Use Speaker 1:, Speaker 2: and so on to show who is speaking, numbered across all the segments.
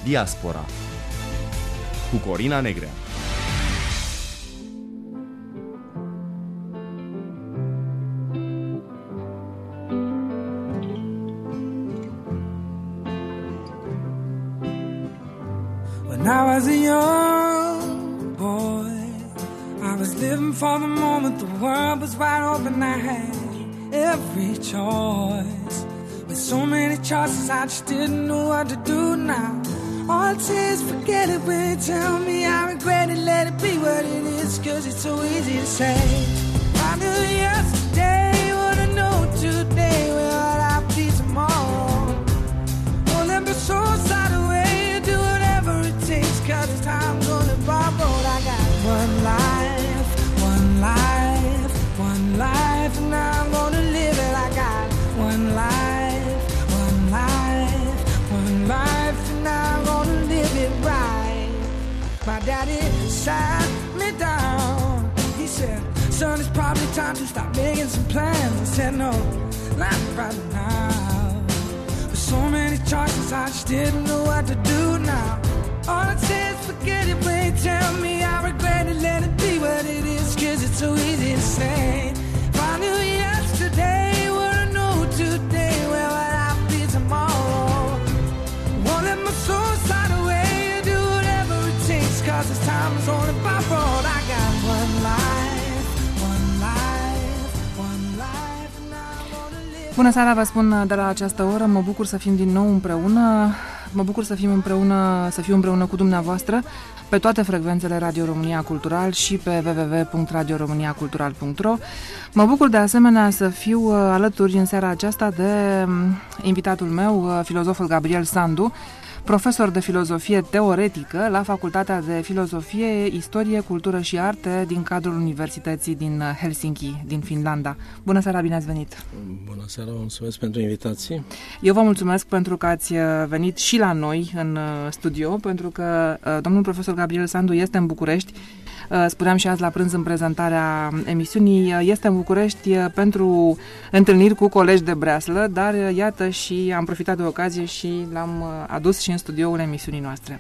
Speaker 1: Diaspora cu Corina Negrea.
Speaker 2: When I was a young boy, I was living for the moment the world was wide open. I had every choice. With so many choices, I just didn't know what to do now. All I'd say is forget it when you tell me I regret it. Let it be what it is, 'cause it's so easy to say. I knew yesterday what I know today. Will I be tomorrow? Well, let me so side away. Do whatever it takes, 'cause it's time's on the borrowed. I got one life, one life, one life, and I'm gonna live it. I got one life, one life, one life, and I'm gonna live it right. My daddy sat me down. He said, son, it's probably time to stop making some plans. I said, no, not right now. With so many choices, I just didn't know what to do now. All I'd say is forget it when you tell me I regret it. Let it be what it is, 'cause it's so easy to say. If I knew yesterday what I know today, where would I be tomorrow? Won't let my soul slide away. Do whatever it takes, 'cause this time is on the borrowed. I got one life, one life, one life, and I'm gonna live.
Speaker 3: Bună seara, vă spun de la această oră. Mă bucur să fim din nou împreună. Mă bucur să fiu împreună cu dumneavoastră pe toate frecvențele Radio România Cultural și pe www.radioromaniacultural.ro. Mă bucur de asemenea să fiu alături în seara aceasta de invitatul meu, filozoful Gabriel Sandu, profesor de filozofie teoretică la Facultatea de Filozofie, Istorie, Cultură și Arte din cadrul Universității din Helsinki, din Finlanda. Bună seara, bine ați venit!
Speaker 4: Bună seara, mulțumesc pentru invitație.
Speaker 3: Eu vă mulțumesc pentru că ați venit și la noi în studio, pentru că domnul profesor Gabriel Sandu este în București. Spuneam și azi la prânz în prezentarea emisiunii, este în București pentru întâlniri cu colegi de breaslă, dar iată și am profitat de ocazie și l-am adus și în studioul emisiunii noastre.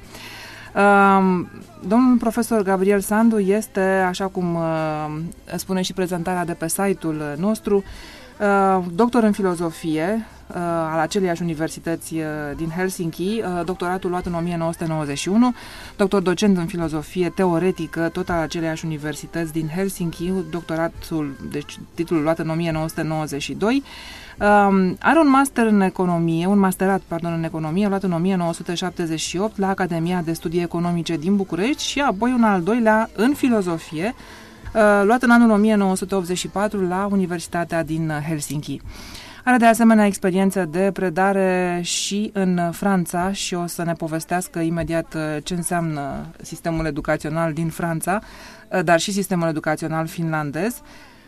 Speaker 3: Domnul profesor Gabriel Sandu este, așa cum spune și prezentarea de pe site-ul nostru, doctor în filozofie al aceleiași universități din Helsinki, doctoratul luat în 1991, doctor docent în filozofie teoretică, tot al aceleiași universități din Helsinki, doctoratul, deci titlul luat în 1992. Are un masterat în economie, luat în 1978 la Academia de Studii Economice din București și apoi un al doilea în filozofie, luat în anul 1984 la Universitatea din Helsinki. Are de asemenea experiență de predare și în Franța și o să ne povestească imediat ce înseamnă sistemul educațional din Franța, dar și sistemul educațional finlandez.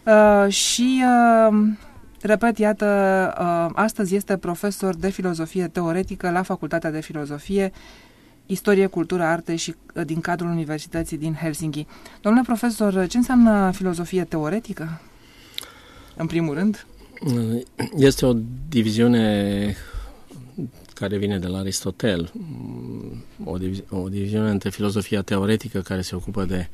Speaker 3: Repet, iată, astăzi este profesor de filozofie teoretică la Facultatea de Filozofie, Istorie, Cultură, Arte și din cadrul Universității din Helsinki. Domnule profesor, ce înseamnă filozofie teoretică? În primul rând?
Speaker 4: Este o diviziune care vine de la Aristotel, o diviziune între filozofia teoretică care se ocupă de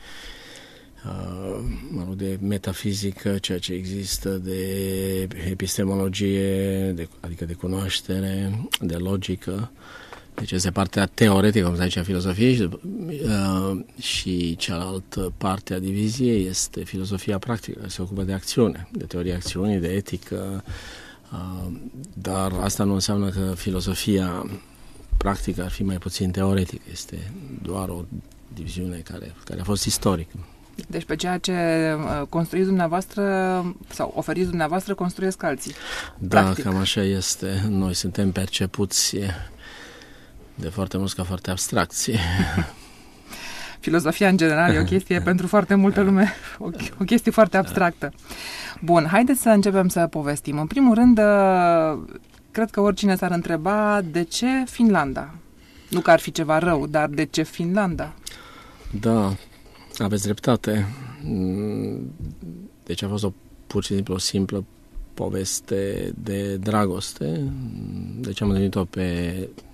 Speaker 4: de metafizică, ceea ce există, de epistemologie, adică de cunoaștere, de logică. Deci este partea teoretică, cum se zice, a filozofiei și cealaltă parte a diviziei este filozofia practică, care se ocupă de acțiune, de teoria acțiunii, de etică, dar asta nu înseamnă că filozofia practică ar fi mai puțin teoretică, este doar o diviziune care a fost istorică.
Speaker 3: Deci pe ceea ce construiți dumneavoastră sau oferiți dumneavoastră, construiesc alții.
Speaker 4: Da,
Speaker 3: practic.
Speaker 4: Cam așa este. Noi suntem percepuți de foarte mulți ca foarte abstracție.
Speaker 3: Filozofia în general e o chestie pentru foarte multă lume, o chestie foarte abstractă. Bun, haideți să începem să povestim. În primul rând, cred că oricine s-ar întreba de ce Finlanda? Nu că ar fi ceva rău, dar de ce Finlanda?
Speaker 4: Da, aveți dreptate. Deci a fost pur și simplu o simplă poveste de dragoste. Deci am întâlnit-o pe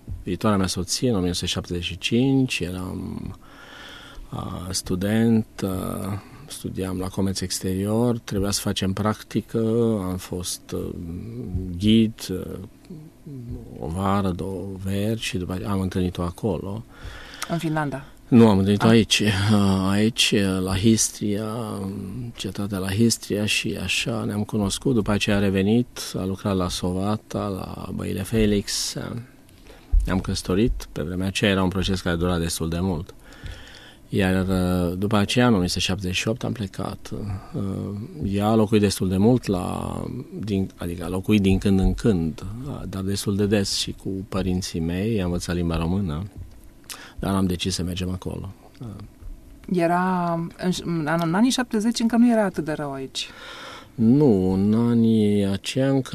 Speaker 4: viitoarea mea soție în 1975, eram student, studiam la comerț exterior, trebuia să facem practică, am fost ghid o vară, 2 veri și după aceea am întâlnit-o acolo.
Speaker 3: În Finlanda?
Speaker 4: Nu, am întâlnit-o aici, la Histria, cetatea la Histria și așa ne-am cunoscut. După aceea a revenit, a lucrat la Sovata, la Băile Felix, ne-am căsătorit. Pe vremea aceea era un proces care dura destul de mult. Iar după aceea, în 1978, am plecat. Ea a locuit destul de mult, adică a locuit din când în când, dar destul de des și cu părinții mei, am învățat limba română, dar am decis să mergem acolo.
Speaker 3: Era, în anii 70 încă nu era atât de rău aici.
Speaker 4: Nu, în anii aceia încă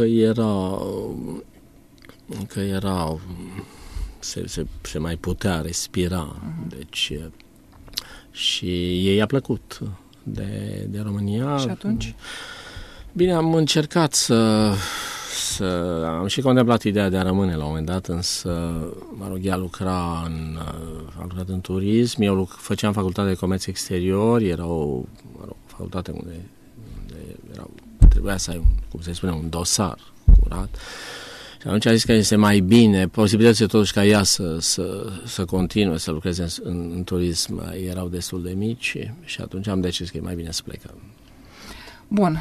Speaker 4: era se mai putea respira, deci... Și ei a plăcut de România.
Speaker 3: Și atunci?
Speaker 4: Bine, am încercat să am și contemplat ideea de a rămâne la un moment dat, însă, mă rog, ea a lucrat în turism, eu făceam facultate de comerț exterior, era o facultate unde trebuia să ai, cum se spune, un dosar curat. Și atunci a zis că este mai bine, posibilitățile totuși ca ea să continue să lucreze în turism erau destul de mici și atunci am decis că e mai bine să plecăm.
Speaker 3: Bun,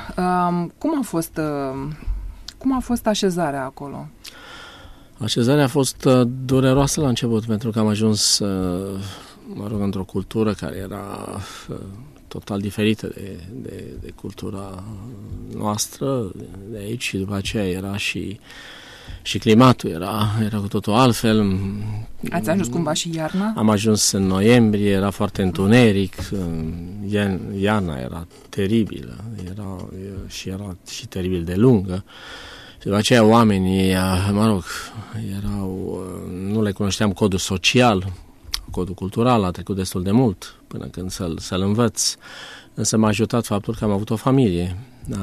Speaker 3: cum a fost așezarea acolo?
Speaker 4: Așezarea a fost dureroasă la început pentru că am ajuns, mă rog, într-o cultură care era total diferită de cultura noastră de aici și după aceea era și climatul era cu totul altfel.
Speaker 3: Ați ajuns cumva și iarna?
Speaker 4: Am ajuns în noiembrie, era foarte întuneric, iarna era teribilă, era și teribil de lungă. Și după aceea oamenii, mă rog, nu le cunoșteam codul social, codul cultural, a trecut destul de mult până când să-l învăț. Însă m-a ajutat faptul că am avut o familie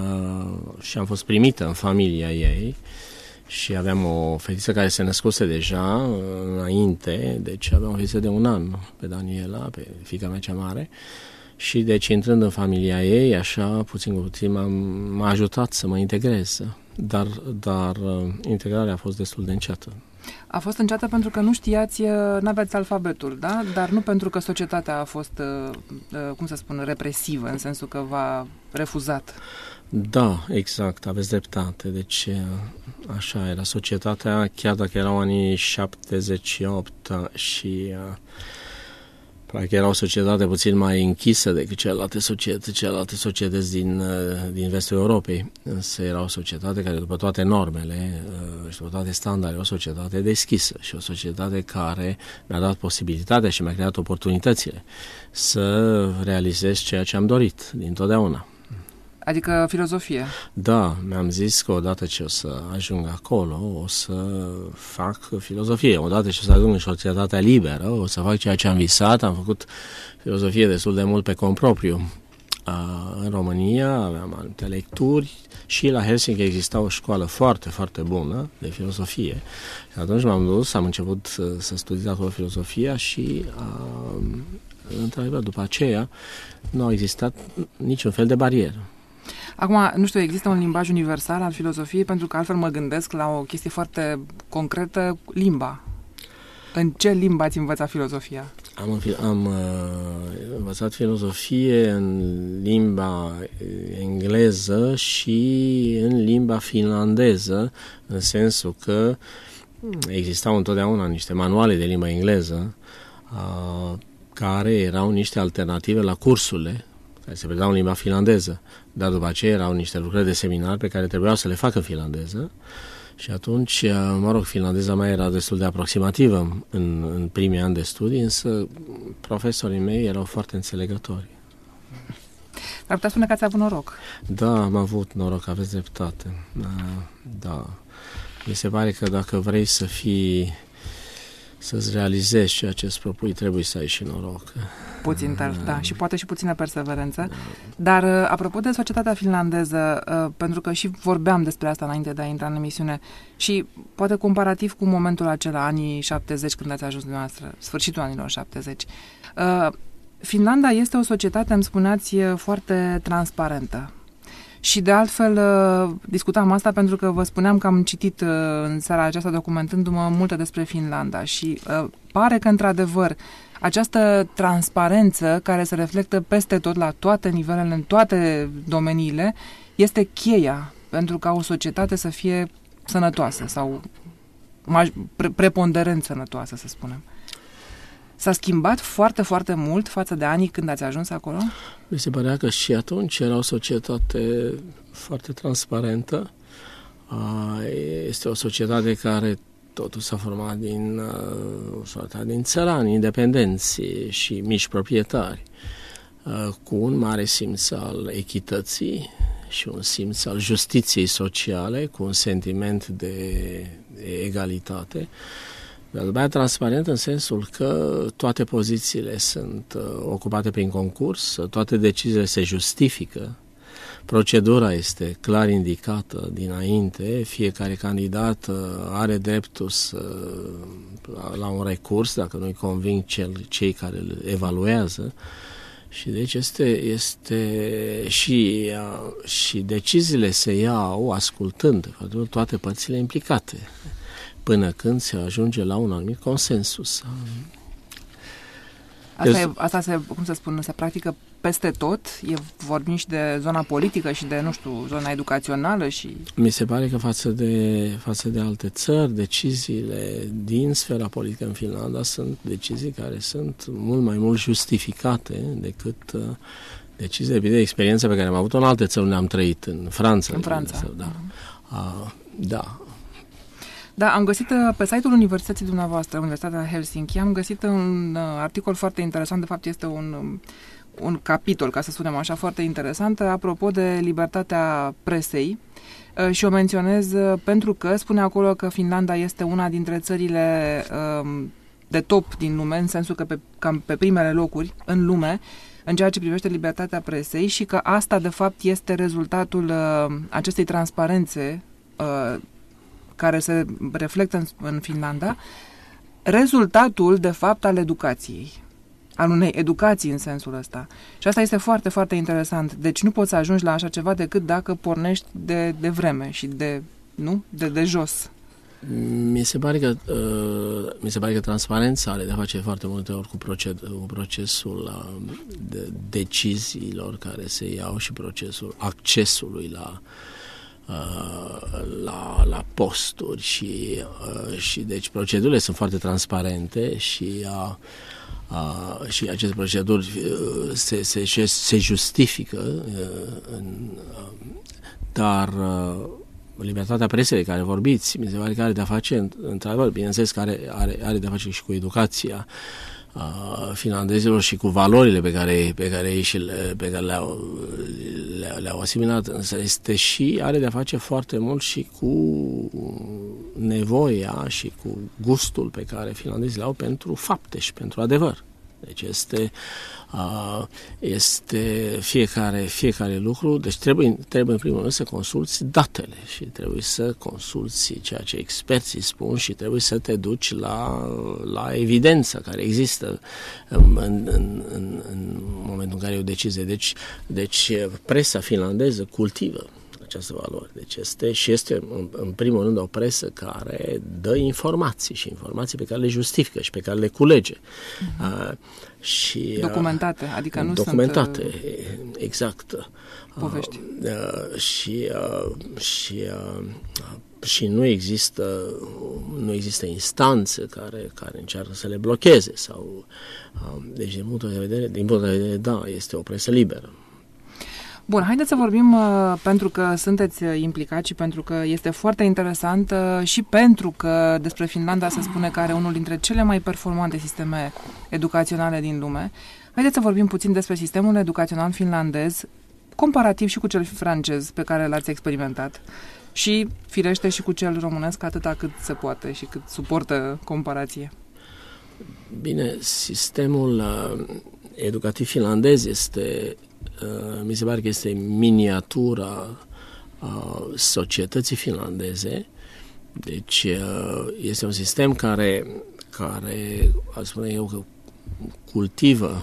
Speaker 4: și am fost primită în familia ei. Și aveam o fetiță care se născuse deja înainte, deci aveam o fetiță de 1 an pe Daniela, pe fiica mea cea mare. Și deci intrând în familia ei, așa, puțin cu puțin, m-a ajutat să mă integrez. Dar integrarea a fost destul de înceată.
Speaker 3: A fost înceată pentru că nu știați, n-aveați alfabetul, da? Dar nu pentru că societatea a fost, cum să spun, represivă, în sensul că v-a refuzat.
Speaker 4: Da, exact, aveți dreptate. Deci așa era societatea, chiar dacă erau anii 78 și practic era o societate puțin mai închisă decât celelalte societăți din vestul Europei. Însă era o societate care, după toate normele și după toate standardele, o societate deschisă și o societate care mi-a dat posibilitatea și mi-a creat oportunitățile să realizez ceea ce am dorit dintotdeauna.
Speaker 3: Adică filozofie.
Speaker 4: Da, mi-am zis că odată ce o să ajung acolo, o să fac filozofie. Odată ce o să ajung în societatea liberă, o să fac ceea ce am visat. Am făcut filozofie destul de mult pe cont propriu. În România aveam alte lecturi și la Helsinki exista o școală foarte, foarte bună de filozofie. Și atunci m-am dus, am început să studiez acolo filozofia și într-adevăr, după aceea nu a existat niciun fel de barieră.
Speaker 3: Acum, nu știu, există un limbaj universal al filozofiei, pentru că altfel mă gândesc la o chestie foarte concretă, limba. În ce limbă ați învățat filozofia?
Speaker 4: Am învățat filozofie în limba engleză și în limba finlandeză, în sensul că existau întotdeauna niște manuale de limba engleză care erau niște alternative la cursurile care se predau în limba finlandeză, dar după aceea erau niște lucrări de seminar pe care trebuiau să le facă în finlandeză și atunci, mă rog, finlandeza mea era destul de aproximativă în primii ani de studii, însă profesorii mei erau foarte înțelegători.
Speaker 3: Ar putea spune că ați avut noroc.
Speaker 4: Da, am avut noroc, aveți dreptate. Da. Mi se pare că dacă vrei să-ți realizezi ceea ce îți propui, trebuie să ai și noroc.
Speaker 3: Puțin tălc, da, și poate și puțină perseverență. Dar, apropo de societatea finlandeză, pentru că și vorbeam despre asta înainte de a intra în emisiune, și poate comparativ cu momentul acela, anii 70, când ați ajuns dumneavoastră, sfârșitul anilor 70, Finlanda este o societate, îmi spuneați, foarte transparentă. Și de altfel discutam asta pentru că vă spuneam că am citit în seara aceasta documentându-mă multe despre Finlanda și pare că într-adevăr această transparență care se reflectă peste tot, la toate nivelele, în toate domeniile, este cheia pentru ca o societate să fie sănătoasă sau preponderent sănătoasă, să spunem. S-a schimbat foarte, foarte mult față de anii când ați ajuns acolo?
Speaker 4: Mi se părea că și atunci era o societate foarte transparentă. Este o societate care totul s-a format din țărani, independenți și mici proprietari, cu un mare simț al echității și un simț al justiției sociale, cu un sentiment de egalitate. Dar după aia transparent în sensul că toate pozițiile sunt ocupate prin concurs, toate deciziile se justifică, procedura este clar indicată dinainte, fiecare candidat are dreptul la un recurs dacă nu-i conving cei care îl evaluează. Și deci este și deciziile se iau ascultând toate părțile implicate, până când se ajunge la un anumit consensus.
Speaker 3: Asta se practică peste tot? Vorbim și de zona politică și de, zona educațională și... Mi
Speaker 4: se pare că față de alte țări, deciziile din sfera politică în Finlanda sunt decizii care sunt mult justificate decât deciziile de experiență pe care am avut-o în alte țări unde am trăit, în Franța.
Speaker 3: În Franța.
Speaker 4: Da. Da.
Speaker 3: Da, am găsit pe site-ul universității dumneavoastră, Universitatea Helsinki, am găsit un articol foarte interesant, de fapt este un capitol, ca să spunem așa, foarte interesant, apropo de libertatea presei și o menționez pentru că spune acolo că Finlanda este una dintre țările de top din lume, în sensul că cam pe primele locuri în lume, în ceea ce privește libertatea presei și că asta, de fapt, este rezultatul acestei transparențe care se reflectă în Finlanda, rezultatul, de fapt, al educației, al unei educații în sensul ăsta. Și asta este foarte, foarte interesant. Deci nu poți să ajungi la așa ceva decât dacă pornești de vreme și de jos.
Speaker 4: Mi se pare că transparența are de a face foarte multe ori cu procesul deciziilor care se iau și procesul accesului la posturi și deci procedurile sunt foarte transparente și aceste proceduri se justifică, dar libertatea presei de care vorbiți, mi se pare că are de-a face, într-adevăr, bineînțeles că are de-a face și cu educația finlandezilor și cu valorile pe care le-au asimilat, însă are de-a face foarte mult și cu nevoia și cu gustul pe care finlandezii le au pentru fapte și pentru adevăr. Deci este fiecare lucru, deci trebuie în primul rând să consulți datele și trebuie să consulți ceea ce experții spun și trebuie să te duci la evidența care există în momentul în care e o decizie. Deci presa finlandeză cultivă această valoare. Deci este în primul rând o presă care dă informații și informații pe care le justifică și pe care le culege. Și
Speaker 3: documentate, adică nu
Speaker 4: documentate,
Speaker 3: sunt
Speaker 4: exact.
Speaker 3: Povești.
Speaker 4: Și nu există instanțe care încearcă să le blocheze sau deci din punct de vedere, da, este o presă liberă.
Speaker 3: Bun, haideți să vorbim pentru că sunteți implicați și pentru că este foarte interesant și pentru că despre Finlanda se spune că are unul dintre cele mai performante sisteme educaționale din lume. Haideți să vorbim puțin despre sistemul educațional finlandez, comparativ și cu cel francez pe care l-ați experimentat și, firește, și cu cel românesc atâta cât se poate și cât suportă comparație.
Speaker 4: Bine, sistemul educativ finlandez este, mi se pare că este miniatura societății finlandeze. Deci este un sistem care aș spune eu, că cultivă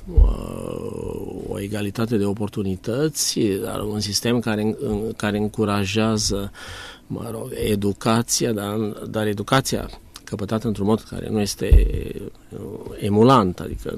Speaker 4: o egalitate de oportunități, dar un sistem care încurajează, educația, dar educația căpătată într-un mod care nu este emulant, adică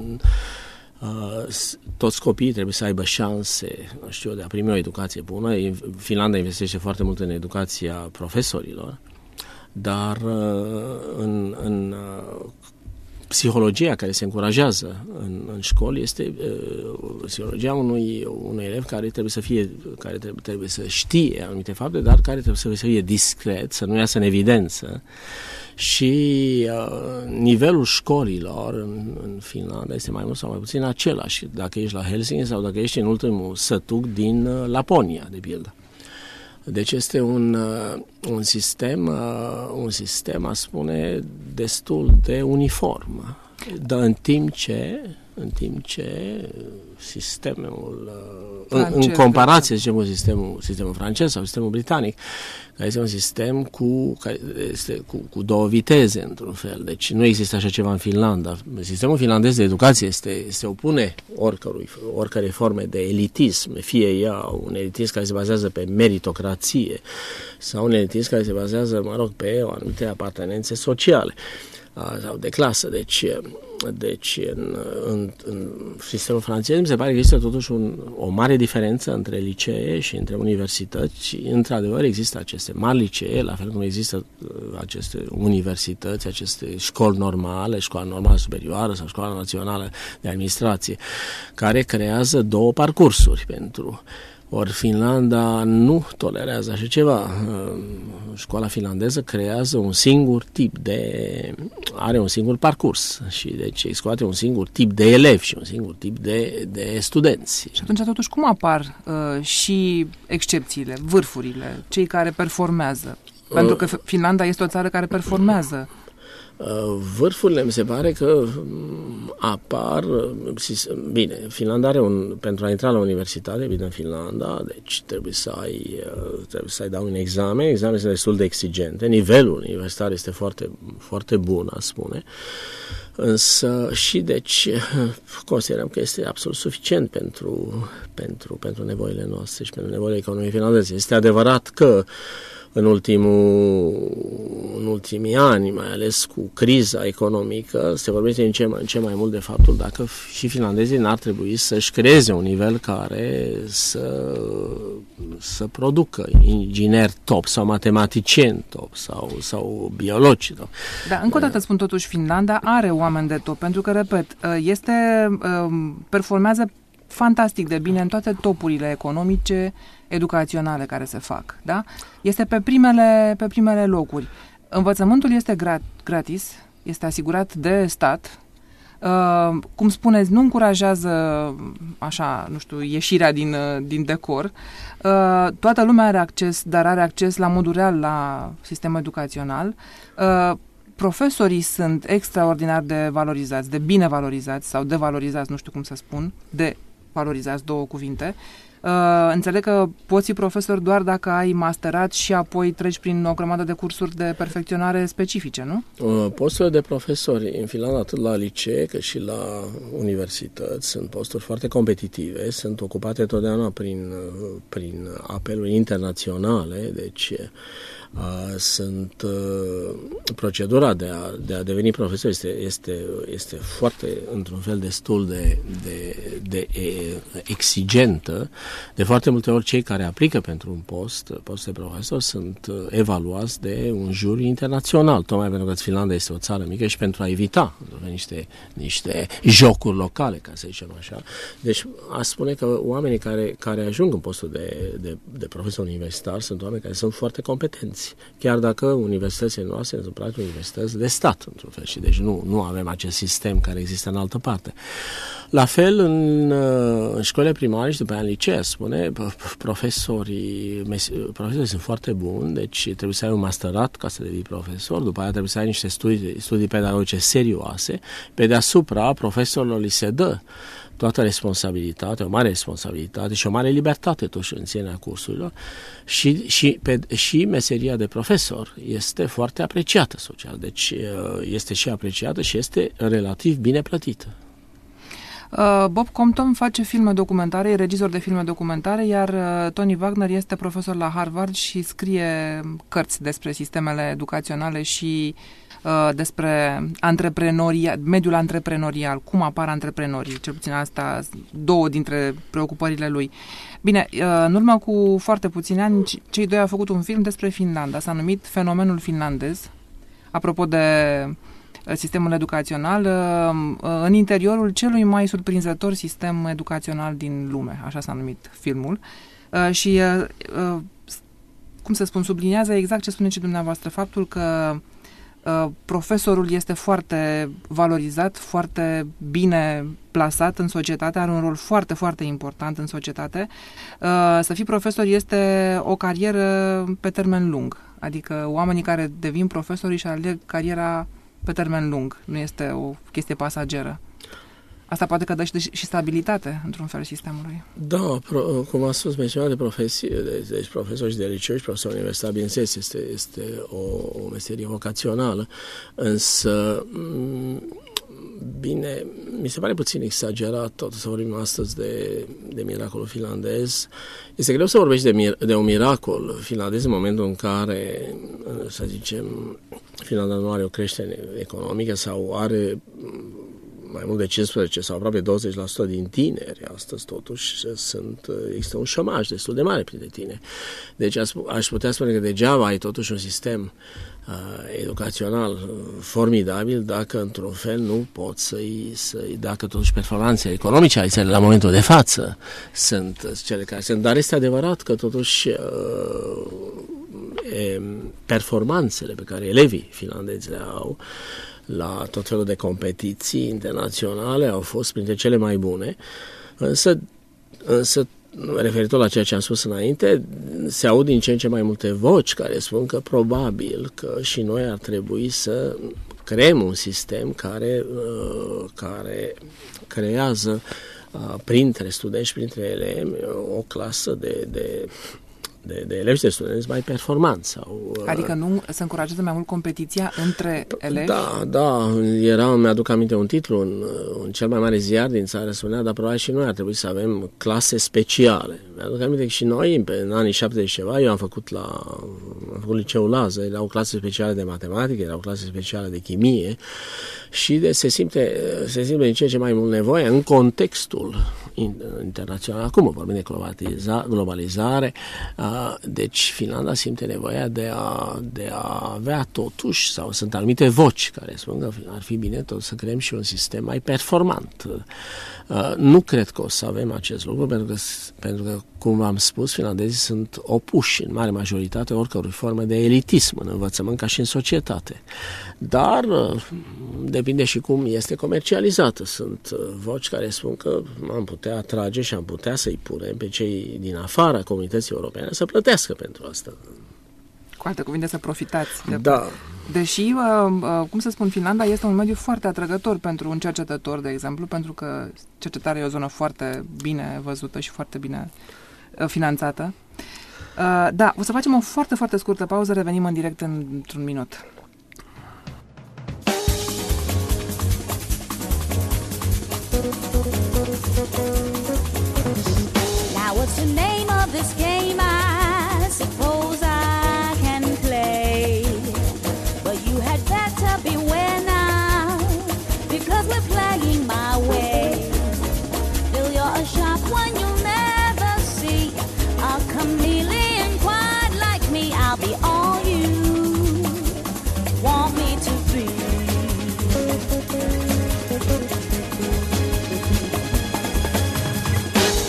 Speaker 4: toți copiii trebuie să aibă șanse, de a primi o educație bună. Finlanda investește foarte mult în educația profesorilor, dar în psihologia care se încurajează în școli este psihologia unui elev care trebuie să știe anumite fapte, dar care trebuie să fie discret, să nu iasă în evidență. Și nivelul școlilor în Finlanda este mai mult sau mai puțin același, dacă ești la Helsinki sau dacă ești în ultimul sătuc din Laponia, de pildă. Deci este un sistem, aș spune, destul de uniform. Dar în timp ce sistemul, în comparație, zicem, cu sistemul francez sau sistemul britanic, care este un sistem cu două viteze, într-un fel. Deci nu există așa ceva în Finlanda. Sistemul finlandez de educație se opune oricărei forme de elitism, fie ea un elitism care se bazează pe meritocrație sau un elitism care se bazează, pe anumite apartenențe sociale sau de clasă. Deci în sistemul francez mi se pare că există totuși o mare diferență între licee și între universități și într-adevăr există aceste mari licee, la fel cum există aceste universități, aceste școli normale, școala normală superioară sau școala națională de administrație, care creează două parcursuri pentru... Ori Finlanda nu tolerează așa ceva. Școala finlandeză creează are un singur parcurs și deci scoate un singur tip de elevi și un singur tip de studenți.
Speaker 3: Și atunci totuși cum apar și excepțiile, vârfurile, cei care performează? Pentru că Finlanda este o țară care performează.
Speaker 4: Vârfurile mi se pare că apar, bine, Finlanda are pentru a intra la universitate, bine, în Finlanda, deci trebuie să ai da un examen, examenele sunt destul de exigente, nivelul universitar este foarte, foarte bun, aș spune, însă și deci considerăm că este absolut suficient pentru nevoile noastre și pentru nevoile economiei finlandeze. Este adevărat că în ultimii ani, mai ales cu criza economică, se vorbește în ce mai mult de faptul dacă și finlandezii n-ar trebui să-și creeze un nivel care să producă ingineri top sau matematicieni top sau biologi top.
Speaker 3: Da, încă o dată spun totuși, Finlanda are oameni de top, pentru că, repet, performează fantastic de bine în toate topurile economice, educaționale care se fac, da? Este pe primele locuri. Învățământul este gratis, este asigurat de stat. Cum spuneți, nu încurajează așa, nu știu, ieșirea din decor. Toată lumea are acces, dar are acces la modul real la sistemul educațional. Profesorii sunt extraordinar de valorizați, de bine valorizați sau de valorizați, nu știu cum să spun, de valorizați, două cuvinte. Înțeleg că poți fi profesor doar dacă ai masterat și apoi treci prin o grămadă de cursuri de perfecționare specifice, nu?
Speaker 4: Posturile de profesori în Finlanda, atât la licee cât și la universități, sunt posturi foarte competitive, sunt ocupate totdeauna prin apeluri internaționale, deci procedura de a deveni profesor este foarte, într-un fel, destul de exigentă. De foarte multe ori cei care aplică pentru un post de profesor sunt evaluați de un juriu internațional, tocmai pentru că Finlanda este o țară mică și pentru a evita niște jocuri locale, ca să zicem așa. Deci aș spune că oamenii care ajung în postul de profesor universitar sunt oameni care sunt foarte competenți. universități, chiar dacă universitățile noastre sunt practic universități de stat, într-un fel, și deci nu avem acest sistem care există în altă parte. La fel, în școlile primare și după aia în licee, spune, profesorii sunt foarte buni, deci trebuie să ai un masterat ca să devii profesor, după aia trebuie să ai niște studii pedagogice serioase, pe deasupra profesorilor li se dă toată responsabilitatea, o mare responsabilitate și o mare libertate totuși în ținerea cursurilor și meseria de profesor este foarte apreciată social, deci este și apreciată și este relativ bine plătită.
Speaker 3: Bob Compton face filme documentare, e regizor de filme documentare, iar Tony Wagner este profesor la Harvard și scrie cărți despre sistemele educaționale și despre mediul antreprenorial, cum apar antreprenorii, cel puțin asta, două dintre preocupările lui. Bine, în urmă cu foarte puțini ani, cei doi au făcut un film despre Finlanda, s-a numit Fenomenul finlandez, apropo de sistemul educațional, în interiorul celui mai surprinzător sistem educațional din lume, așa s-a numit filmul, și, cum să spun, subliniază exact ce spuneți și dumneavoastră, faptul că profesorul este foarte valorizat, foarte bine plasat în societate, are un rol foarte, foarte important în societate. Să fii profesor este o carieră pe termen lung, adică oamenii care devin profesori și aleg cariera pe termen lung, nu este o chestie pasageră. Asta poate că dă și stabilitate, într-un fel, sistemului.
Speaker 4: Da, cum a spus, menționat de profesii, deci profesori și de liceu și profesori universitari, bineînțeles, este o meserie vocațională, însă, bine, mi se pare puțin exagerat tot să vorbim astăzi de miracolul finlandez. Este greu să vorbești de un miracol finlandez în momentul în care, să zicem, Finlanda nu are o creștere economică sau are mai mult de 15 sau aproape 20% din tineri. Astăzi, totuși, există un șomaj destul de mare printre tineri. Deci aș putea spune că degeaba ai totuși un sistem educațional formidabil dacă, într-un fel, nu poți dacă totuși performanțele economice ale țării la momentul de față sunt cele care sunt. Dar este adevărat că, totuși, performanțele pe care elevii finlandezi le au la tot felul de competiții internaționale au fost printre cele mai bune, însă referitor la ceea ce am spus înainte, se aud din ce în ce mai multe voci care spun că probabil că și noi ar trebui să creăm un sistem care creează printre studenți și printre elevi o clasă de elevi și de studenți mai performanți.
Speaker 3: Adică nu se încurajează mai mult competiția între elevi?
Speaker 4: Da. Mi-aduc aminte un titlu în cel mai mare ziar din țară, spunea, dar probabil și noi ar trebui să avem clase speciale. Mi-aduc aminte că și noi, în anii 70 ceva, eu am făcut liceul Lază, erau clase speciale de matematică, erau clase speciale de chimie și se simte din ce în ce mai mult nevoie în contextul internațional. Acum vorbim de globalizare, deci Finlanda simte nevoia de a avea totuși, sau sunt anumite voci care spun că ar fi bine tot să creăm și un sistem mai performant. Nu cred că o să avem acest lucru, pentru că, cum v-am spus, finlandezii sunt opuși în mare majoritate oricărui formă de elitism în învățământ ca și în societate. Dar depinde și cum este comercializată. Sunt voci care spun că am putea atrage și am putea să-i punem pe cei din afara comunității europene să plătească pentru asta.
Speaker 3: Cu alte cuvinte, să profitați.
Speaker 4: Da.
Speaker 3: Deși, cum să spun, Finlanda este un mediu foarte atrăgător pentru un cercetător, de exemplu, pentru că cercetarea e o zonă foarte bine văzută și foarte bine finanțată. Da, o să facem o foarte, foarte scurtă pauză, revenim în direct într-un minut.
Speaker 5: Now what's the name of this game? I suppose I can play, but you had better beware now, because we're playing my way. Till you're a sharp one you'll never see, a chameleon quite like me. I'll be all you want me to be.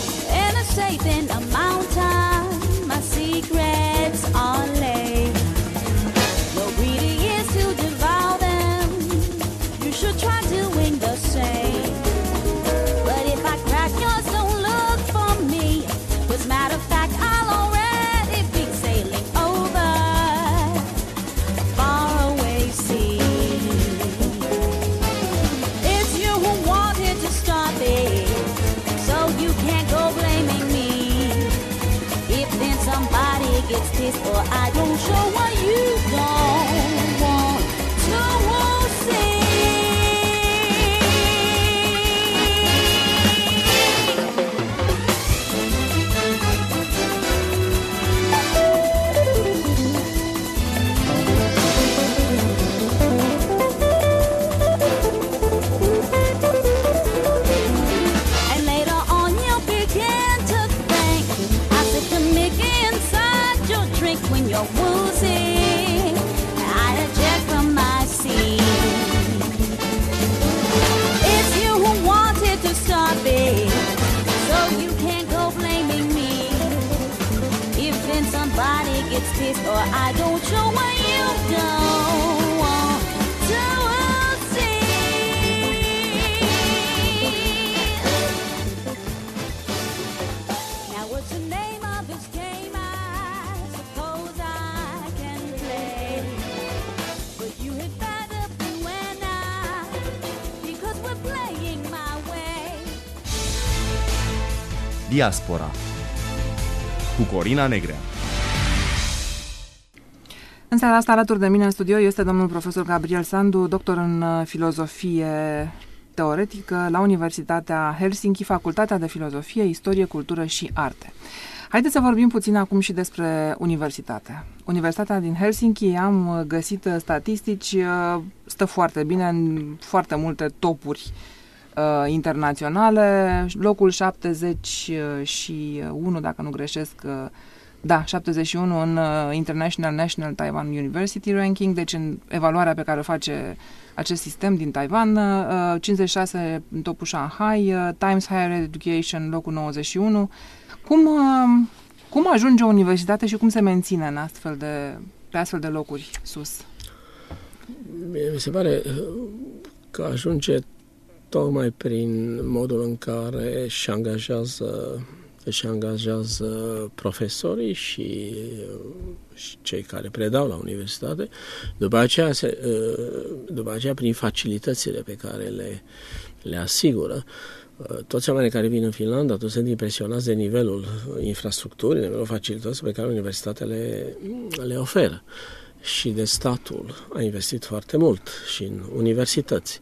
Speaker 5: In a mountain, my secrets are laid. try doing the same. But if I crack yours, don't look for me. 'Cause matter of fact, I'll already be sailing over faraway seas. It's you who wanted to stop it, so you can't go blaming me. If then somebody gets pissed or I don't show what you don't want to see. And later on you'll begin to think I took the Mickey inside your drink when you're woozy. I eject from my seat. It's you who wanted to stop it, so you can't go blaming me. If then somebody gets pissed or I don't show what you don't want to see. Now what's the name of this game? I suppose I can play, but you had better beware now, because we're playing my way.
Speaker 1: Diaspora cu Corina Negrea.
Speaker 3: În seara asta, alături de mine în studio, este domnul profesor Gabriel Sandu, doctor în filozofie teoretică la Universitatea Helsinki, Facultatea de Filozofie, Istorie, Cultură și Arte. Haideți să vorbim puțin acum și despre universitate. Universitatea din Helsinki, am găsit statistici, stă foarte bine în foarte multe topuri internaționale, locul 71, dacă nu greșesc, 71 în International National Taiwan University Ranking, deci în evaluarea pe care o face acest sistem din Taiwan, 56 în topul Shanghai, Times Higher Education, locul 91. Cum ajunge o universitate și cum se menține în pe astfel de locuri sus?
Speaker 4: Mi se pare că ajunge tocmai prin modul în care își angajează profesorii și cei care predau la universitate, după aceea prin facilitățile pe care le asigură. Toți oamenii care vin în Finlanda toți sunt impresionați de nivelul infrastructurii, nivelul facilității pe care universitatea le oferă. Și de statul a investit foarte mult și în universități.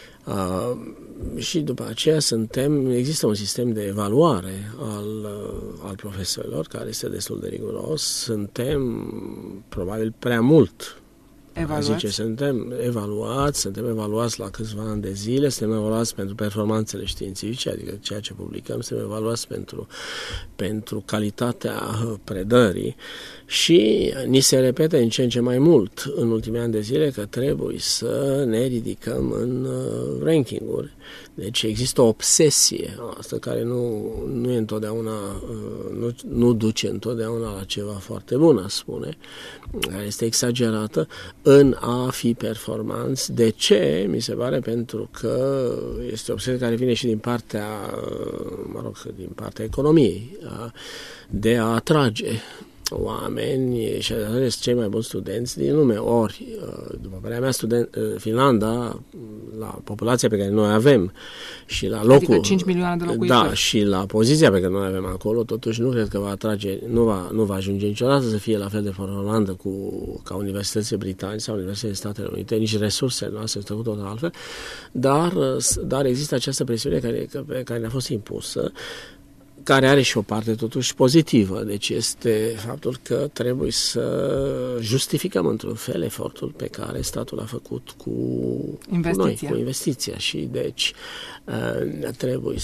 Speaker 4: Și după aceea există un sistem de evaluare al profesorilor care este destul de riguros. Suntem probabil prea mult suntem evaluați la câțiva ani de zile, suntem evaluați pentru performanțele științifice, adică ceea ce publicăm, suntem evaluați pentru calitatea predării și ni se repete în ce în ce mai mult în ultimii ani de zile că trebuie să ne ridicăm în rankinguri. Deci există o obsesie asta care nu e întotdeauna, nu duce întotdeauna la ceva foarte bun, aș spune, care este exagerată în a fi performanți. De ce? Mi se pare pentru că este o obsesie care vine și din partea, din partea economiei, de a atrage oameni și ales cei mai buni studenți din lume. Ori, după părerea mea, Finlanda, la populația pe care noi avem și la locul...
Speaker 3: Adică 5 milioane de locuitori.
Speaker 4: Da, și la poziția pe care noi avem acolo, totuși nu cred că va atrage, nu va ajunge niciodată să fie la fel de performantă ca universitățile britanice sau universitățile Statele Unite, nici resursele noastre sunt cu totul altfel, dar există această presiune care ne-a fost impusă, care are și o parte totuși pozitivă. Deci este faptul că trebuie să justificăm într-un fel efortul pe care statul a făcut cu noi, cu investiția. Și deci trebuie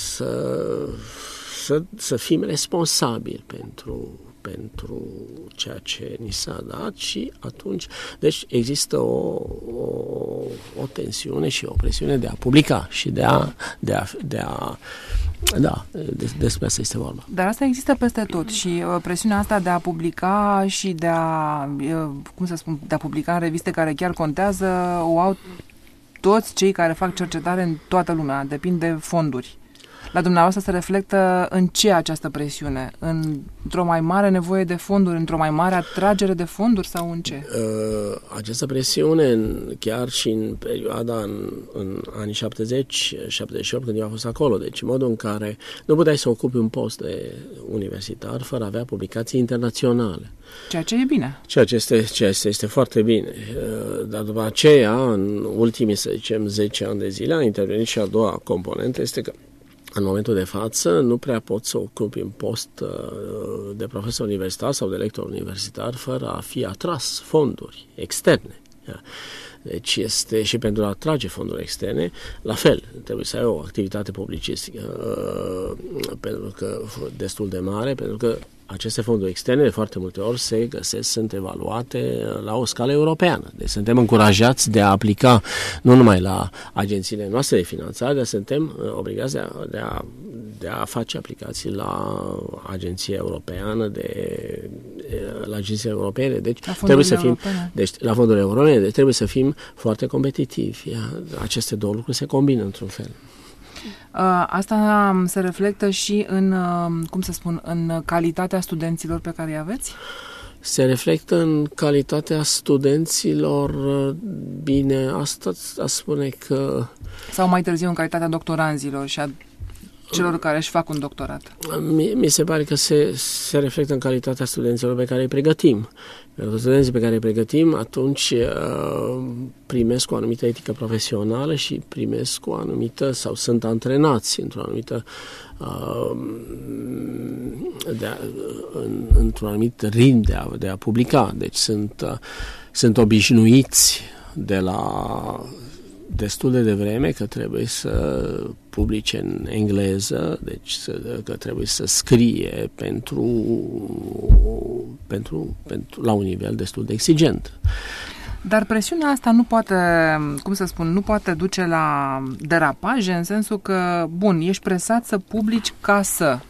Speaker 4: să fim responsabili pentru ceea ce ni s-a dat și atunci, deci există o tensiune și o presiune de a publica și despre asta este vorba.
Speaker 3: Dar asta există peste tot și presiunea asta de a publica și de a publica în reviste care chiar contează, o au toți cei care fac cercetare în toată lumea, depind de fonduri. La dumneavoastră se reflectă în ce această presiune? Într-o mai mare nevoie de fonduri, într-o mai mare atragere de fonduri sau în ce?
Speaker 4: Această presiune, chiar și în perioada, în anii 70-78, când eu am fost acolo, deci în modul în care nu puteai să ocupi un post de universitar fără a avea publicații internaționale.
Speaker 3: Ceea ce e bine.
Speaker 4: Ceea ce este foarte bine. Dar după aceea, în ultimii, să zicem, 10 ani de zile, a intervenit și a doua componentă, este că în momentul de față nu prea poți să ocupi un post de profesor universitar sau de lector universitar fără a fi atras fonduri externe. Deci este și pentru a atrage fonduri externe, la fel, trebuie să ai o activitate publicistică pentru că destul de mare, pentru că aceste fonduri externe de foarte multe ori se găsesc, sunt evaluate la o scală europeană. Deci suntem încurajați de a aplica nu numai la agențiile noastre de finanțare, dar suntem obligați de a face aplicații la agenția europeană la agențiile europene. Deci trebuie să fim la fondurile europene, deci trebuie să fim foarte competitivi. Aceste două lucruri se combină într-un fel.
Speaker 3: Asta se reflectă și în, în calitatea studenților pe care îi aveți?
Speaker 4: Se reflectă în calitatea studenților, bine, asta spune că...
Speaker 3: Sau mai târziu în calitatea doctoranzilor și a celor care își fac un doctorat?
Speaker 4: Mi se pare că se reflectă în calitatea studenților pe care îi pregătim. Pentru că studenții pe care îi pregătim, atunci primesc o anumită etică profesională și primesc o anumită, sau sunt antrenați într-o anumită într-un anumit ritm de a publica. Deci sunt obișnuiți de la destul de devreme că trebuie să publice în engleză, deci că trebuie să scrie la un nivel destul de exigent.
Speaker 3: Dar presiunea asta nu poate, nu poate duce la derapaje, în sensul că, bun, ești presat să publici ca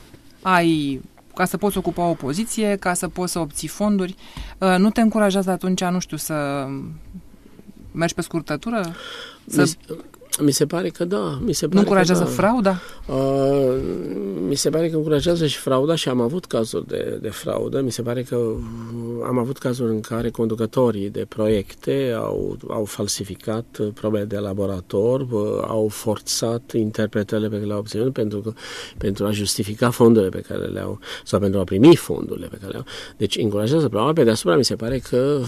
Speaker 3: să poți ocupa o poziție, ca să poți să obții fonduri. Nu te încurajează atunci, să mergi pe scurtătură?
Speaker 4: Mi se pare că da.
Speaker 3: Nu încurajează frauda?
Speaker 4: Mi se pare că încurajează și frauda și am avut cazuri de fraudă. Mi se pare că am avut cazuri în care conducătorii de proiecte au falsificat probe de laborator, au forțat interpretările pe care le-au obținut pentru a justifica fondurile pe care le-au, sau pentru a primi fondurile pe care le-au. Deci încurajează frauda. Pe deasupra mi se pare că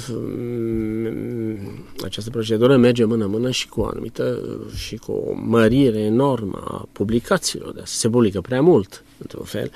Speaker 4: această procedură merge mână-mână și cu o anumită și cu o mărire enormă a publicațiilor. Se publică prea mult, într-un fel.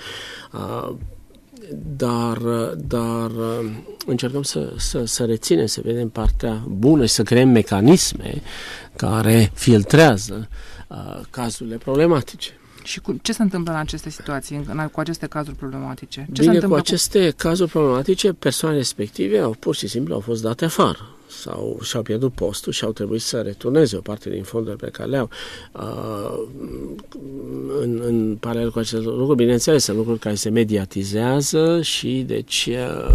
Speaker 4: Dar încercăm să reținem, să vedem partea bună și să creăm mecanisme care filtrează cazurile problematice.
Speaker 3: Și ce se întâmplă în aceste situații, cu aceste cazuri problematice?
Speaker 4: Cu aceste cazuri problematice, persoanele respective pur și simplu au fost date afară sau și-au pierdut postul și au trebuit să returneze o parte din fondurile pe care le-au. În paralel cu aceste lucruri, bineînțeles, sunt lucruri care se mediatizează și deci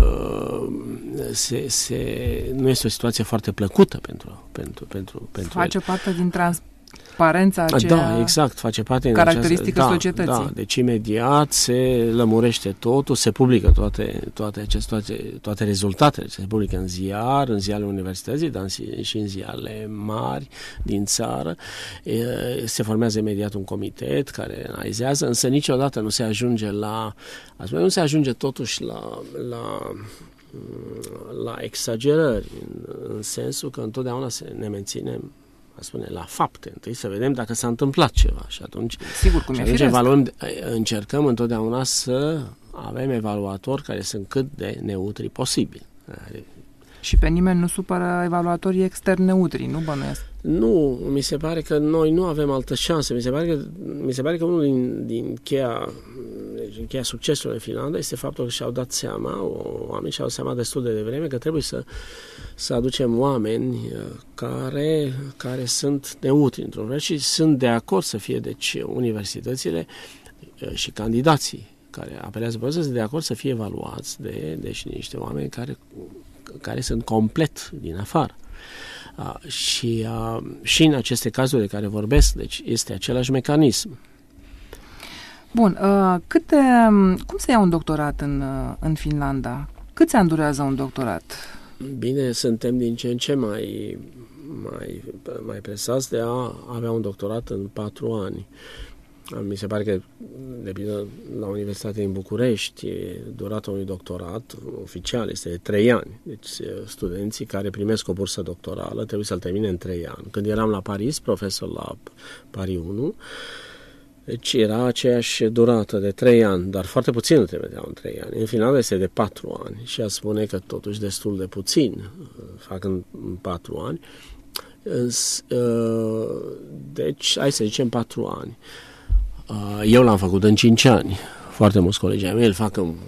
Speaker 4: nu este o situație foarte plăcută pentru
Speaker 3: face parte din transparența aceea.
Speaker 4: Da, exact, face parte din
Speaker 3: caracteristică societății.
Speaker 4: Da, deci imediat se lămurește totul, se publică toate rezultatele, se publică în ziarele universității, dar și în ziarele mari din țară. Se formează imediat un comitet care analizează, însă niciodată nu se ajunge totuși la exagerări, în sensul că întotdeauna ne menținem la fapte, întâi să vedem dacă s-a întâmplat ceva și atunci, încercăm întotdeauna să avem evaluatori care sunt cât de neutri posibil.
Speaker 3: Și pe nimeni nu supără evaluatorii externi neutri, nu bănuiesc?
Speaker 4: Nu, mi se pare că noi nu avem altă șansă. Mi se pare că unul din cheia succesului în Finlanda este faptul că oamenii și-au seama destul de devreme că trebuie să aducem oameni care sunt neutri într-un fel și sunt de acord să fie, deci, universitățile și candidații care apelează pe sunt de acord să fie evaluați de niște oameni care sunt complet din afară. Și în aceste cazuri de care vorbesc, deci este același mecanism.
Speaker 3: Bun, cum se ia un doctorat în Finlanda? Câți ani durează un doctorat?
Speaker 4: Bine, suntem din ce în ce mai presați de a avea un doctorat în 4 ani. Mi se pare că, de pildă, la Universitatea din București, durata unui doctorat oficial este de 3 ani. Deci studenții care primesc o bursă doctorală trebuie să-l termine în 3 ani. Când eram la Paris, profesor la Paris 1, deci era aceeași durată de 3 ani, dar foarte puțin îl trebuiau în 3 ani. În final este de 4 ani și a spune că totuși destul de puțin fac în 4 ani. Deci, hai să zicem 4 ani. Eu l-am făcut în 5 ani. Foarte mulți colegi ai mei îl fac în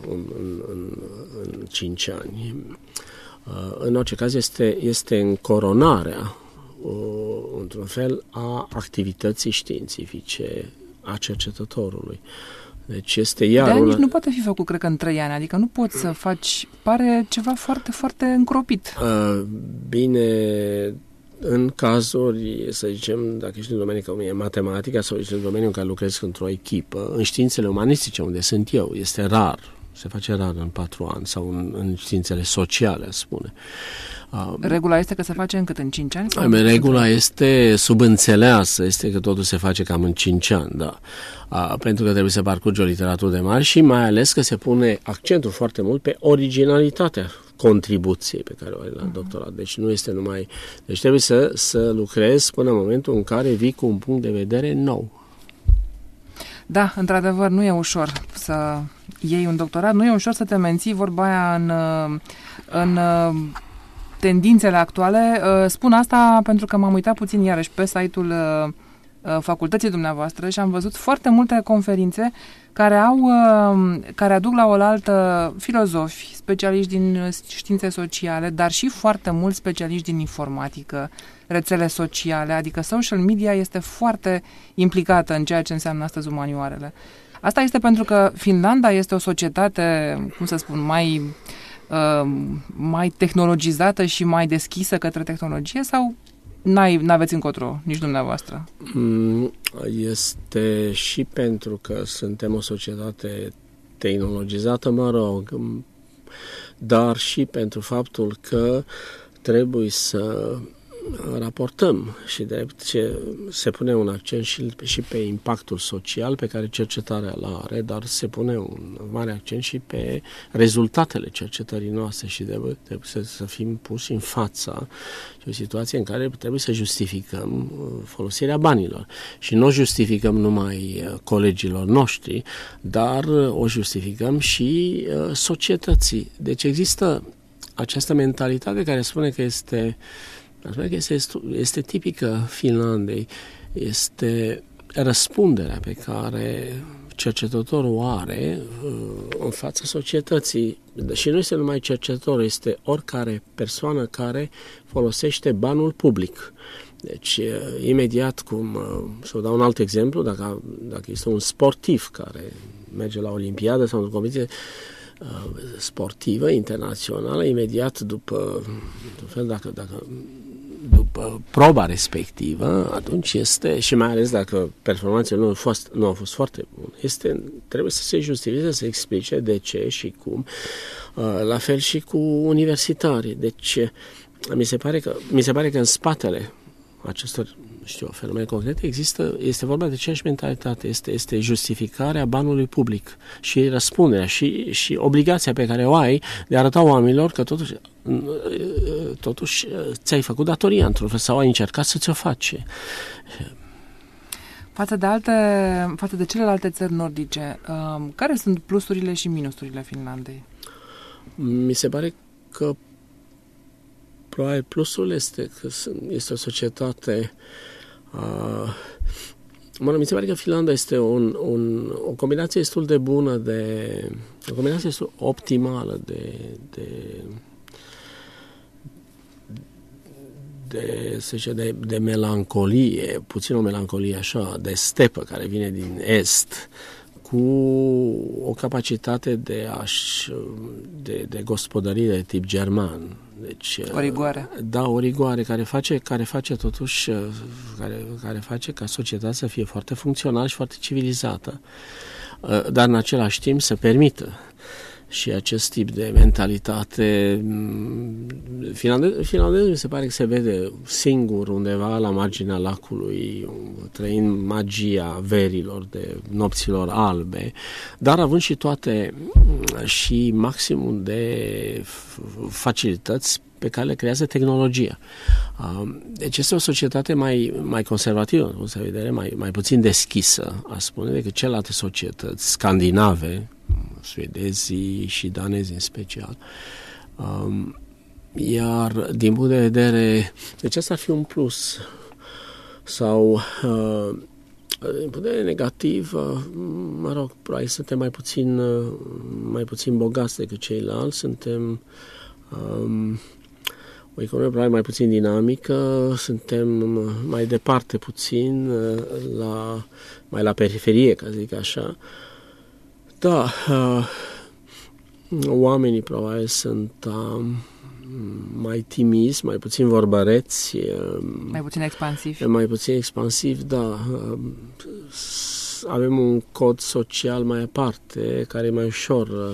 Speaker 4: 5 ani. În orice caz este încoronarea, într-un fel, a activității științifice a cercetătorului. Deci este iar
Speaker 3: nici nu poate fi făcut, cred că, în 3 ani. Adică nu poți să faci... Pare ceva foarte, foarte încropit.
Speaker 4: Bine... În cazuri, să zicem, dacă ești în domeniul cum e matematica sau ești în domeniul în care lucrezi într-o echipă, în științele umanistice, unde sunt eu, este rar, se face rar în 4 ani, sau în științele sociale, spune.
Speaker 3: Regula este că se face încât în 5 ani?
Speaker 4: Regula este subînțeleasă, este că totul se face cam în 5 ani, da. Pentru că trebuie să parcurgi o literatură de mare și mai ales că se pune accentul foarte mult pe originalitatea contribuției pe care o ai la doctorat. Deci nu este numai... Deci trebuie să lucrezi până în momentul în care vii cu un punct de vedere nou.
Speaker 3: Da, într-adevăr, nu e ușor să iei un doctorat, nu e ușor să te menții, vorba aia, în tendințele actuale. Spun asta pentru că m-am uitat puțin iarăși pe site-ul facultății dumneavoastră și am văzut foarte multe conferințe care aduc la oaltă filozofi, specialiști din științe sociale, dar și foarte mulți specialiști din informatică, rețele sociale, adică social media este foarte implicată în ceea ce înseamnă astăzi umanioarele. Asta este pentru că Finlanda este o societate, cum să spun, mai tehnologizată și mai deschisă către tehnologie sau n-aveți încotro, nici dumneavoastră?
Speaker 4: Este și pentru că suntem o societate tehnologizată, mă rog, dar și pentru faptul că trebuie să raportăm și drept ce se pune un accent și pe impactul social pe care cercetarea îl are, dar se pune un mare accent și pe rezultatele cercetării noastre și trebuie să fim puși în fața o situație în care trebuie să justificăm folosirea banilor. Și nu o justificăm numai colegilor noștri, dar o justificăm și societății. Deci există această mentalitate care spune că este tipică Finlandei, este răspunderea pe care cercetătorul o are în fața societății. Și nu este numai cercetător, este oricare persoană care folosește banul public. Deci, imediat să dau un alt exemplu, dacă este un sportiv care merge la Olimpiadă sau în competiție sportivă internațională, imediat după proba respectivă, atunci este, și mai ales dacă performanțele nu au fost foarte bune, trebuie să se justifice, să se explice de ce și cum, la fel și cu universitarii. Deci, mi se pare că în spatele acestor fenomene concrete este vorba de aceeași mentalitate, este justificarea banului public și răspunderea și obligația pe care o ai de a arăta oamenilor că totuși ți-ai făcut datoria într-un fel sau ai încercat să ți-o faci.
Speaker 3: Față de celelalte țări nordice, care sunt plusurile și minusurile Finlandei?
Speaker 4: Mi se pare că probabil plusul este că este o societate mi se pare că Finlanda este o combinație destul de bună, o combinație destul optimală de melancolie, puțin o melancolie așa, de stepă care vine din est, cu o capacitate de gospodărire de tip german. Deci,
Speaker 3: o rigoare.
Speaker 4: Da, o rigoare care face totuși, care face ca societatea să fie foarte funcțională și foarte civilizată, dar în același timp să permită și acest tip de mentalitate. Finlandezul mi se pare că se vede singur undeva la marginea lacului, trăind magia verilor, de nopților albe, dar având și maximum de facilități pe care le creează tehnologia. Deci este o societate mai conservativă, în punct de vedere, mai puțin deschisă, aș spune, decât celelalte societăți scandinave, suedezii și danezi în special. Iar din punct de vedere, deci asta ar fi un plus. Sau din punct de vedere negativ, mă rog, probabil suntem mai puțin bogați decât ceilalți, suntem o economie probabil mai puțin dinamică, suntem mai departe puțin, mai la periferie, ca zic așa. Da, oamenii probabil sunt mai timizi, mai puțin vorbăreți. Mai puțin expansivi, da. Avem un cod social mai aparte, care e mai ușor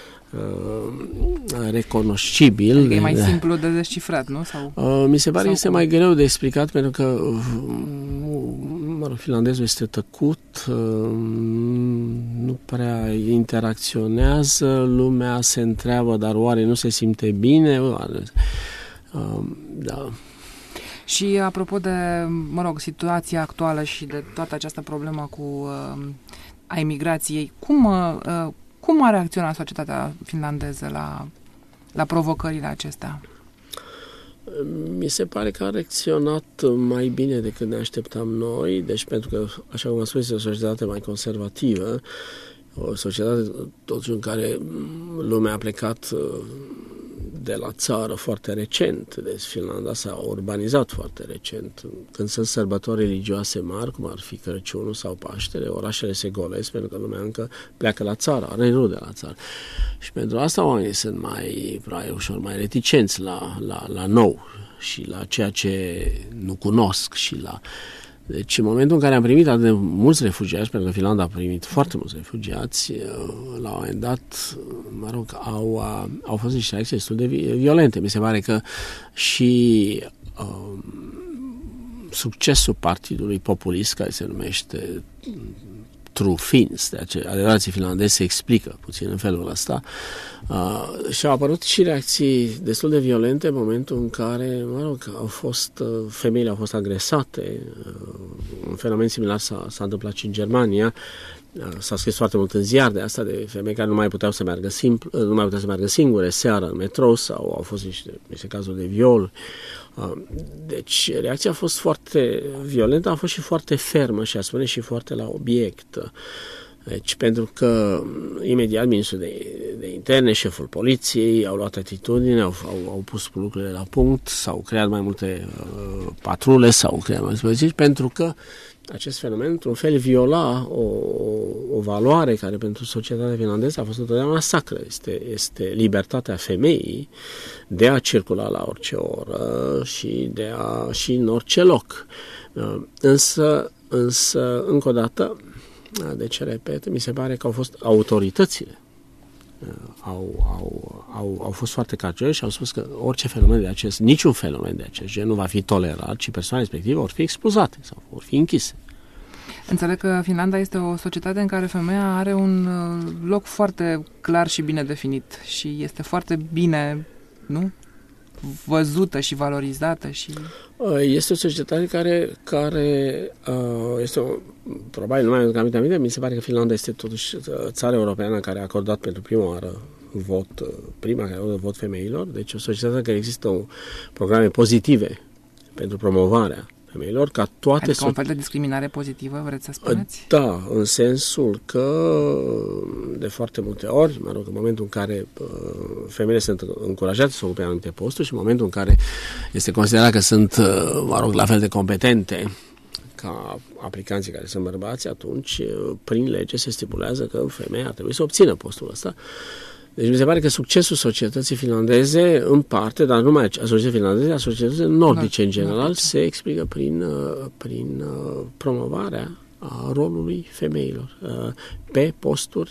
Speaker 4: recunoscibil.
Speaker 3: Adică e mai simplu de descifrat, nu?
Speaker 4: Mi se pare că este mai greu de explicat, pentru că finlandezul este tăcut, nu prea interacționează, lumea se întreabă, dar oare nu se simte bine? Da.
Speaker 3: Și apropo de, situația actuală și de toată această problemă a emigrației, cum a reacționat societatea finlandeză la provocările acestea?
Speaker 4: Mi se pare că a reacționat mai bine decât ne așteptam noi, deci pentru că, așa cum am spus, este o societate mai conservativă, o societate totuși în care lumea a plecat de la țară foarte recent, deci Finlanda s-a urbanizat foarte recent. Când sunt sărbători religioase mari, cum ar fi Crăciunul sau Paștele, orașele se golesc pentru că lumea încă pleacă la țară, are rude la țară. Și pentru asta oamenii sunt ușor mai reticenți la nou și la ceea ce nu cunosc și la... Deci în momentul în care am primit atât de mulți refugiați, pentru că Finlanda a primit foarte mulți refugiați, la un moment dat, au fost niște reacții destul de violente. Mi se pare că și succesul partidului populist, care se numește True Finns, adevărații finlandezi, se explică puțin în felul ăsta. Și au apărut și reacții destul de violente în momentul în care, femeile au fost agresate. Un fenomen similar s-a întâmplat și în Germania. S-a scris foarte mult în ziar de asta, de femei care nu mai puteau să meargă singure seara în metrou, sau au fost niște cazuri de viol. Deci reacția a fost foarte violentă, a fost și foarte fermă și, a spune, și foarte la obiect. Deci, pentru că imediat ministrul de interne, șeful poliției au luat atitudine, au pus lucrurile la punct, s-au creat mai multe patrule, s-au creat mai multe polițiști, pentru că acest fenomen, într-un fel, viola o valoare care pentru societatea finlandeză a fost întotdeauna sacră. Este libertatea femeii de a circula la orice oră și în orice loc. Însă, încă o dată, deci, repet, mi se pare că au fost autoritățile au fost foarte caragios și au spus că niciun fenomen de acest gen nu va fi tolerat și persoanele respective vor fi expulzate sau vor fi închise.
Speaker 3: Înțeleg că Finlanda este o societate în care femeia are un loc foarte clar și bine definit și este foarte bine, nu? Văzută și valorizată și...
Speaker 4: Este o societate care este probabil, nu mai am aminte, mi se pare că Finlanda este totuși țara europeană care a acordat pentru prima oară vot femeilor, deci o societate care există programe pozitive pentru promovarea femeilor, ca toate...
Speaker 3: Adică un fel de discriminare pozitivă, vreți să spuneți?
Speaker 4: Da, în sensul că de foarte multe ori, în momentul în care femeile sunt încurajate să ocupe anumite posturi și în momentul în care este considerat că sunt, la fel de competente ca aplicanții care sunt bărbați, atunci prin lege se stipulează că femeia ar trebui să obțină postul ăsta. Deci mi se pare că succesul societății finlandeze, în parte, dar nu numai a societății finlandeze, a societății nordice în general, se explică prin promovarea a rolului femeilor pe posturi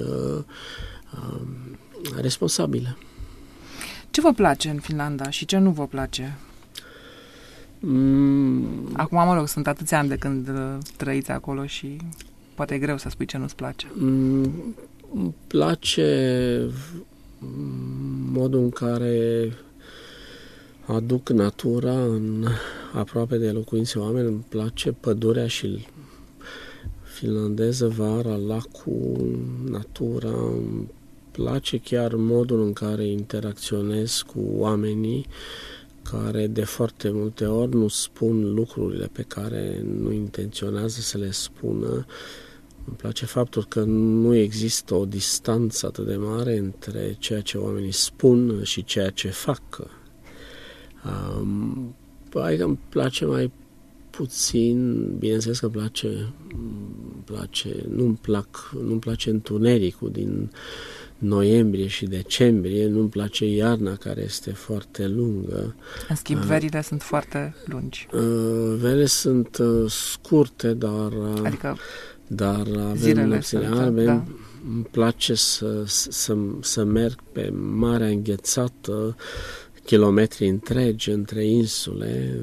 Speaker 4: responsabile.
Speaker 3: Ce vă place în Finlanda și ce nu vă place? Acum, mă rog, sunt atâția ani de când trăiți acolo și poate e greu să spui ce nu-ți place.
Speaker 4: Îmi place modul în care aduc natura aproape de locuințe oameni. Îmi place pădurea și finlandeză, vara, lacul, natura. Îmi place chiar modul în care interacționez cu oamenii care de foarte multe ori nu spun lucrurile pe care nu intenționează să le spună. Îmi place faptul că nu există o distanță atât de mare între ceea ce oamenii spun și ceea ce fac. Adică îmi place mai puțin, bineînțeles că nu-mi place întunericul din noiembrie și decembrie, nu-mi place iarna care este foarte lungă.
Speaker 3: În schimb, verile sunt foarte lungi.
Speaker 4: Verile sunt scurte, dar avem nopțile albe. Da. Îmi place să merg pe marea înghețată, kilometri întregi între insule.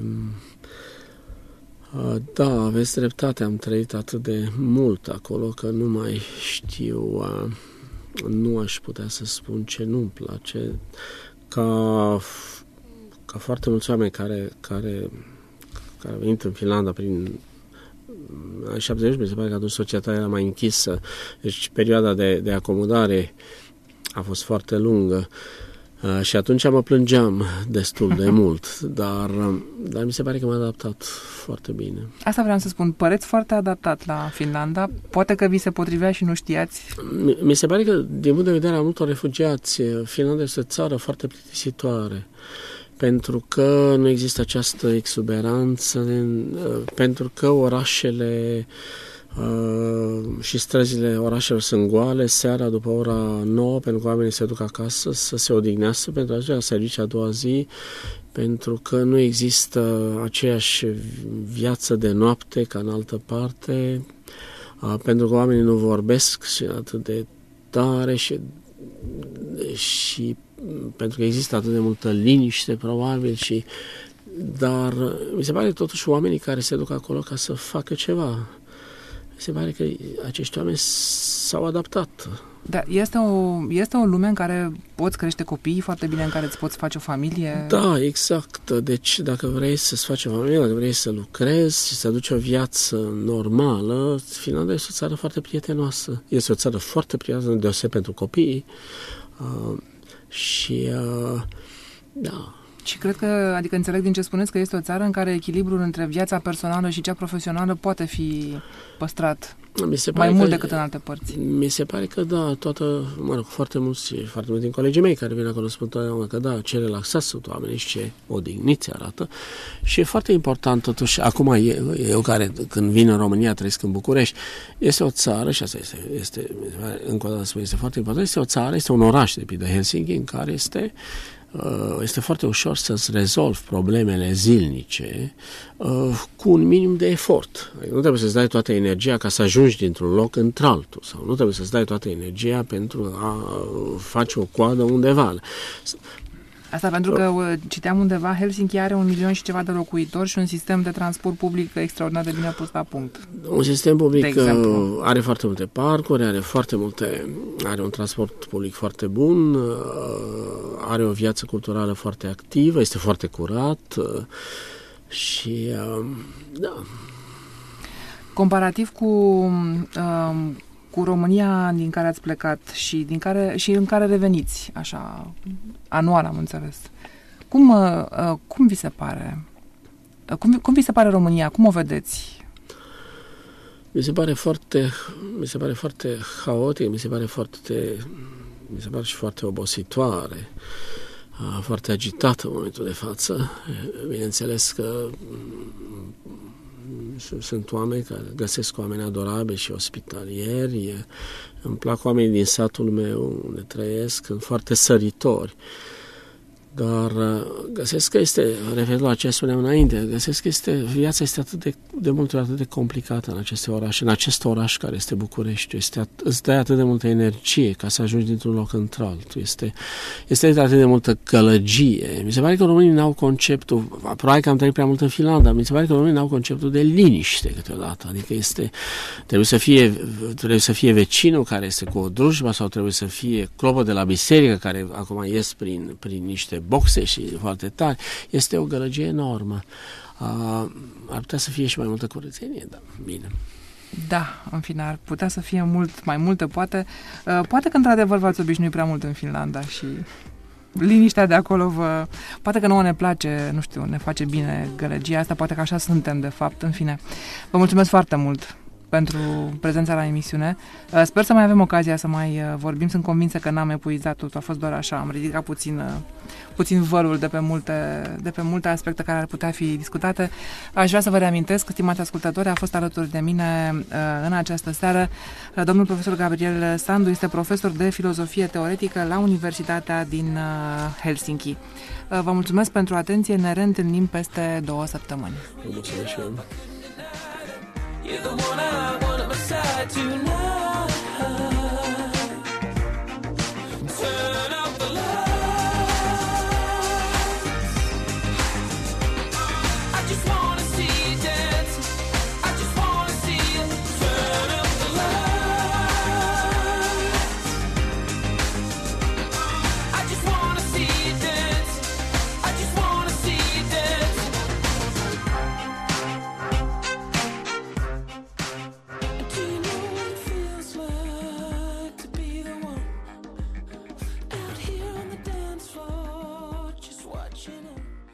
Speaker 4: Da, aveți dreptate, am trăit atât de mult acolo că nu mai știu, nu aș putea să spun ce nu-mi place. Ca foarte mulți oameni care au venit în Finlanda prin anii 70, mi se pare că atunci societatea era mai închisă, deci perioada de acomodare a fost foarte lungă. Și atunci mă plângeam destul de mult, dar mi se pare că m-a adaptat foarte bine.
Speaker 3: Asta vreau să spun, păreți foarte adaptat la Finlanda, poate că vi se potrivea și nu știați?
Speaker 4: Mi se pare că, din punct de vedere a multor refugiați, Finlanda este o țară foarte plictisitoare, pentru că nu există această exuberanță, pentru că orașele și străzile orașelor sunt goale seara după ora 9, pentru că oamenii se duc acasă să se odihnească pentru aceea servicii a doua zi, pentru că nu există aceeași viață de noapte ca în altă parte, pentru că oamenii nu vorbesc și atât de tare și pentru că există atât de multă liniște probabil dar mi se pare totuși oamenii care se duc acolo ca să facă ceva. Mi se pare că acești oameni s-au adaptat.
Speaker 3: Da, este o lume în care poți crește copiii foarte bine, în care îți poți face o familie?
Speaker 4: Da, exact. Deci dacă vrei să-ți faci o familie, dacă vrei să lucrezi și să duci o viață normală, Finlanda este o țară foarte prietenoasă. Este o țară foarte prietenoasă, deosebit pentru copii. Da.
Speaker 3: Și cred că, adică înțeleg din ce spuneți, că este o țară în care echilibrul între viața personală și cea profesională poate fi păstrat mai mult decât în alte părți.
Speaker 4: Mi se pare că da, foarte mulți din colegii mei care vin acolo spun totdeauna că da, ce relaxați sunt oamenii și ce odihniți arată. Și e foarte important totuși, acum eu care când vin în România trăiesc în București, este o țară, și asta este încă o dată spun, este foarte important, este o țară, este un oraș de Helsinki în care este foarte ușor să-ți rezolvi problemele zilnice cu un minim de efort. Nu trebuie să-ți dai toată energia ca să ajungi dintr-un loc într-altul, sau nu trebuie să-ți dai toată energia pentru a face o coadă undeva.
Speaker 3: Asta pentru că citeam undeva, Helsinki are 1 milion și ceva de locuitori și un sistem de transport public extraordinar de bine pus la punct.
Speaker 4: Un sistem public are foarte multe parcuri, are un transport public foarte bun, are o viață culturală foarte activă, este foarte curat și da.
Speaker 3: Comparativ cu România din care ați plecat și în care reveniți, așa, anual, am înțeles. Cum vi se pare? Cum vi se pare România? Cum o vedeți?
Speaker 4: Mi se pare foarte haotic, mi se pare și foarte obositoare, foarte agitată în momentul de față. Bineînțeles că sunt oameni care găsesc oameni adorabili și ospitalieri. Îmi plac oamenii din satul meu unde trăiesc, sunt foarte săritori. Dar găsesc că este, referitor la ce spuneam înainte, găsesc că viața este de multe ori atât de complicată în aceste orașe, în acest oraș care este București. Îți dai atât de multă energie ca să ajungi dintr-un loc într-altul. Este atât de multă gălăgie. Mi se pare că românii n-au conceptul, probabil că am trăit prea mult în Finlanda, mi se pare că românii n-au conceptul de liniște câteodată. Adică trebuie să fie vecinul care este cu o drujba sau trebuie să fie clopă de la biserică care acum ies prin niște boxe și foarte tari. Este o gălăgie enormă. Ar putea să fie și mai multă curățenie, dar bine.
Speaker 3: Da, în fine, ar putea să fie mai multă, poate. Poate că într-adevăr v-ați obișnuit prea mult în Finlanda și liniștea de acolo poate că nouă ne place, nu știu, ne face bine gălăgia asta, poate că așa suntem de fapt, în fine. Vă mulțumesc foarte mult pentru prezența la emisiune. Sper să mai avem ocazia să mai vorbim. Sunt convinsă că n-am epuizat totul, a fost doar așa, am ridicat puțin vărul de pe multe aspecte care ar putea fi discutate. Aș vrea să vă reamintesc, stimați ascultători, a fost alături de mine în această seară domnul profesor Gabriel Sandu, este profesor de filozofie teoretică la Universitatea din Helsinki. Vă mulțumesc pentru atenție, ne reîntâlnim peste 2 săptămâni.
Speaker 4: Mulțumesc și eu.
Speaker 2: You're the one I want at my side tonight.